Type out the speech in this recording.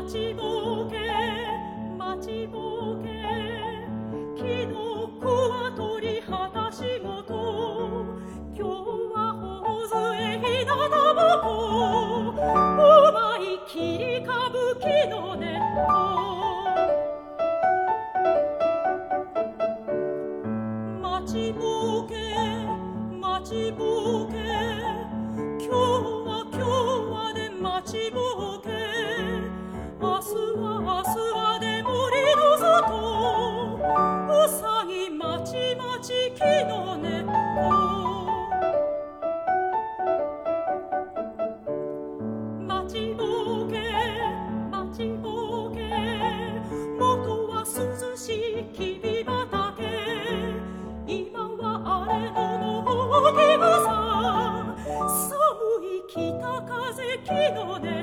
ちぼけ待ちぼけきのこは鳥旗仕事今日は頬杖ひなたぼこうまい切り歌舞伎の根っこ待ちぼけ待ちぼけ今日はで待ちぼけ明日はで森の外うさぎまちまち木の根っこ待ちぼけ待ちぼけ元は涼しいきび畑今は荒れ野の大き草寒い北風木の根